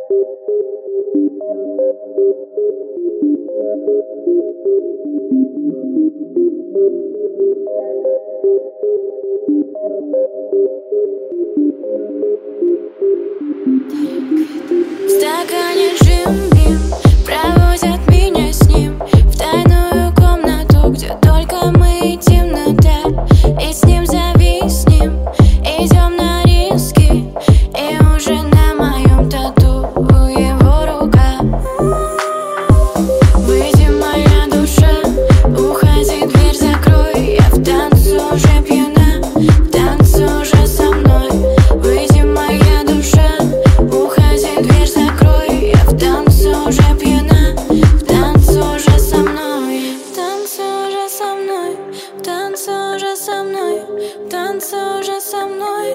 В стакане Джим Бим проводят меня с ним в тайную комнату, где только мы и темнота. И с ним зависнем, идем на риски, и уже на моем тату его рука. Выйди, моя душа, уходи, дверь закрой. Я в танце уже пьяна, в танце уже со мной. Выйди, моя душа, уходи, дверь закрой. Я в танце уже пьяна, в танце уже со мной. В танце уже со мной, в танце уже со мной, в танце уже со мной.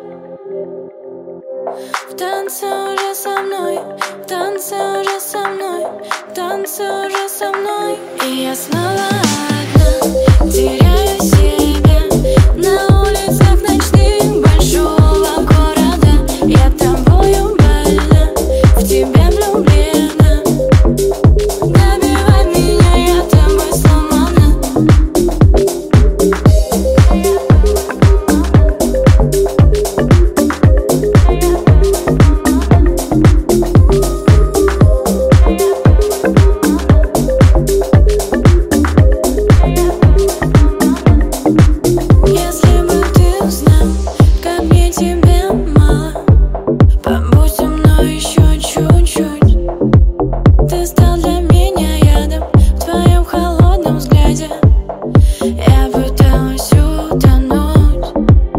В танце уже со мной, в танце уже со мной, в танце уже со мной. И я снова одна, теряю себя на улицах ночных большого города. Я тобою больна, в тебя влюблена. Добивай меня, я тобой сломана. Если бы ты узнал, как мне тебя мало, побудь со мной еще чуть-чуть. Ты стал для меня ядом в твоем холодном взгляде. Я пыталась утонуть.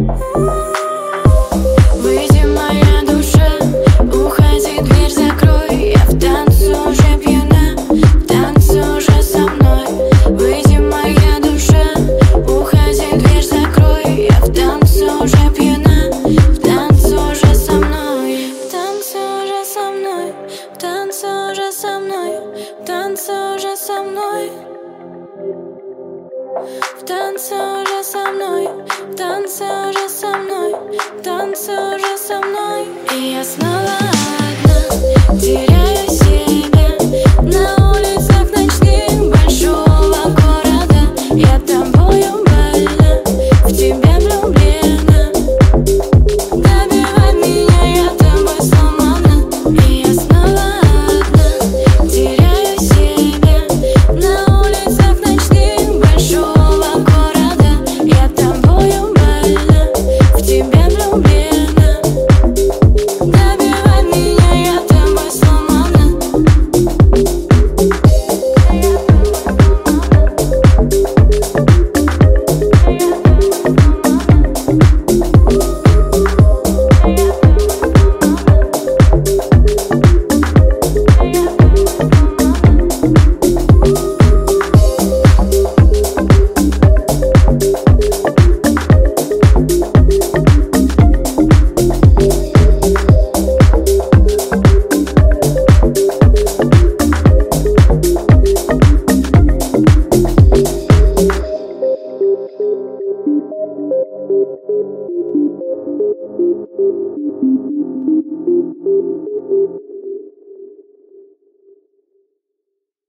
Выйди, моя душа, уходи, дверь закрой. Я в танце уже пьяна, в танце уже со мной. Выйди, моя душа, уходи, дверь закрой. Я в танце уже пьяна, в танце уже со мной. В танце уже со мной, в танце уже со мной, в танце уже со мной. В танце уже со мной, в танце уже со мной, в танце уже со мной. И я снова